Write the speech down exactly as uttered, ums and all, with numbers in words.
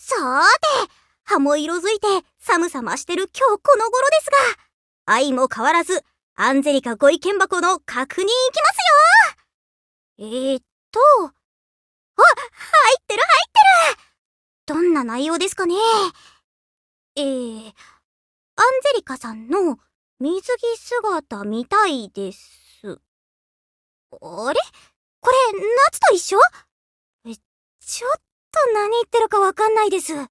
さーて、葉も色づいて寒さ増してる今日この頃ですが、相も変わらずアンジェリカご意見箱の確認いきますよ。えーっと、あ、入ってる入ってる。どんな内容ですかね。えー、アンジェリカさんの水着姿見たいです。あれこれ、夏と一緒？え、ちょっと何言ってるかわかんないです。